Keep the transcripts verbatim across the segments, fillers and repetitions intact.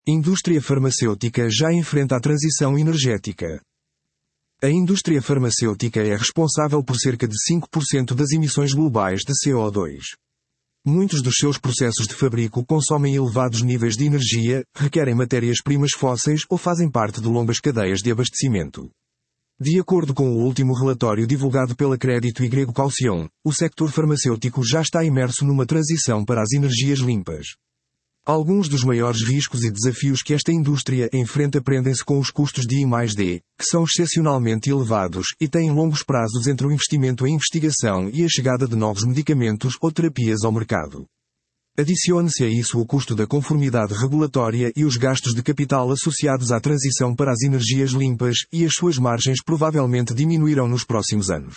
Indústria farmacêutica já enfrenta a transição energética. A indústria farmacêutica é responsável por cerca de cinco por cento das emissões globais de C O dois. Muitos dos seus processos de fabrico consomem elevados níveis de energia, requerem matérias-primas fósseis ou fazem parte de longas cadeias de abastecimento. De acordo com o último relatório divulgado pela Crédito y Caution, o sector farmacêutico já está imerso numa transição para as energias limpas. Alguns dos maiores riscos e desafios que esta indústria enfrenta prendem-se com os custos de I mais D, que são excepcionalmente elevados e têm longos prazos entre o investimento em investigação e a chegada de novos medicamentos ou terapias ao mercado. Adicione-se a isso o custo da conformidade regulatória e os gastos de capital associados à transição para as energias limpas, e as suas margens provavelmente diminuirão nos próximos anos.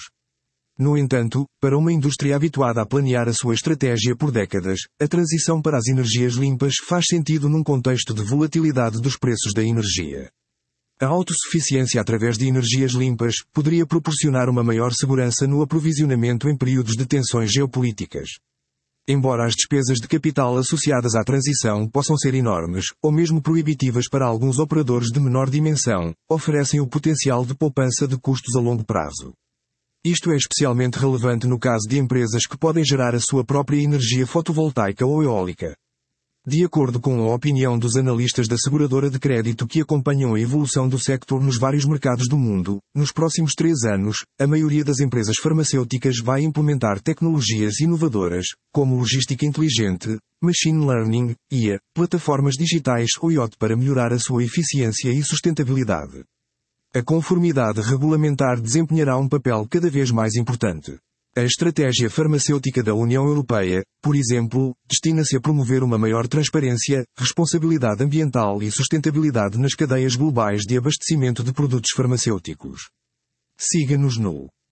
No entanto, para uma indústria habituada a planear a sua estratégia por décadas, a transição para as energias limpas faz sentido num contexto de volatilidade dos preços da energia. A autossuficiência através de energias limpas poderia proporcionar uma maior segurança no aprovisionamento em períodos de tensões geopolíticas. Embora as despesas de capital associadas à transição possam ser enormes, ou mesmo proibitivas para alguns operadores de menor dimensão, oferecem o potencial de poupança de custos a longo prazo. Isto é especialmente relevante no caso de empresas que podem gerar a sua própria energia fotovoltaica ou eólica. De acordo com a opinião dos analistas da seguradora de crédito que acompanham a evolução do sector nos vários mercados do mundo, nos próximos três anos, a maioria das empresas farmacêuticas vai implementar tecnologias inovadoras, como logística inteligente, machine learning, I A, plataformas digitais ou I O T para melhorar a sua eficiência e sustentabilidade. A conformidade regulamentar desempenhará um papel cada vez mais importante. A estratégia farmacêutica da União Europeia, por exemplo, destina-se a promover uma maior transparência, responsabilidade ambiental e sustentabilidade nas cadeias globais de abastecimento de produtos farmacêuticos. Siga-nos no